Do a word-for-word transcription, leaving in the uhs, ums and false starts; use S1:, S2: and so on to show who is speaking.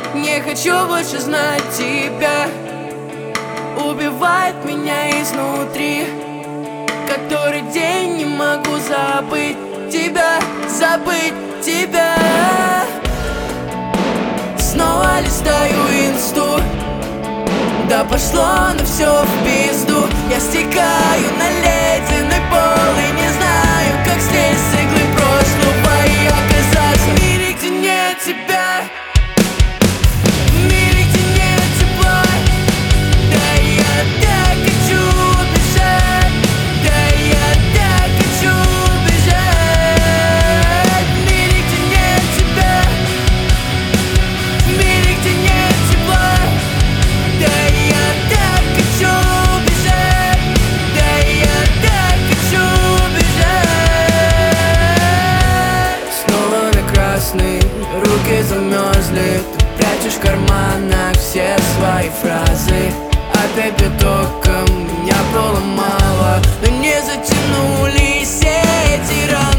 S1: Не хочу больше знать тебя. Убивает меня изнутри. Который день не могу забыть тебя, забыть тебя. Снова листаю инсту. Да пошло оно все в пизду. Я стекаю на ледяной пол и не знаю, как здесь с иглы прошлого и оказаться в мире, где нет тебя. В мире, где нет тепла. Да я так хочу убежать. Да я так хочу убежать. В мире, где нет тебя. В мире, где нет тепла. Да я так хочу убежать. Да я так хочу убежать. Снова на красный, руки замерзли. Ты прячешь в карманах все свои фразы. Опять битоком меня поломало, но не затянулись эти раны.